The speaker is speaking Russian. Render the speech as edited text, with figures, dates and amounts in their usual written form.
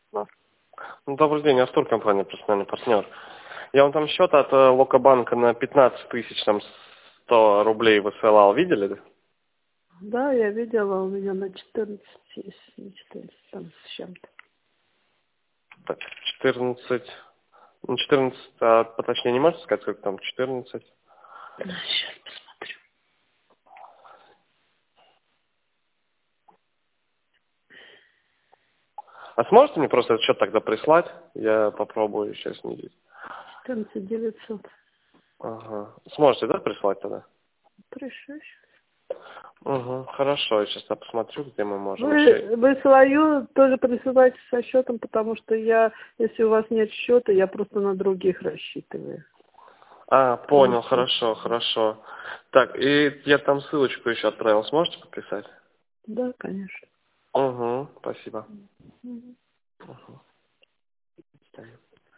Да. Ну, добрый день, Артур, компания «Персональный партнер». Я вам там счет от Локобанка на 15 тысяч, там 100 рублей высылал. Видели? Да? Да, я видела, у меня на 14 есть, на 14 там с чем-то. Так, 14. Ну, 14, а поточнее не можете сказать, сколько там? 14. Сейчас посмотрю. А сможете мне просто этот счет тогда прислать? Я попробую сейчас снизить. 14 900. Ага. Сможете, да, прислать тогда? Пришлю. Угу, хорошо, я сейчас посмотрю, где мы можем еще. Вы свою тоже присылайте со счетом, потому что если у вас нет счета, я просто на других рассчитываю. А, понял, хорошо, хорошо. Так, и я там ссылочку еще отправил, сможете подписать? Да, конечно. Угу, спасибо. Мгм. Угу.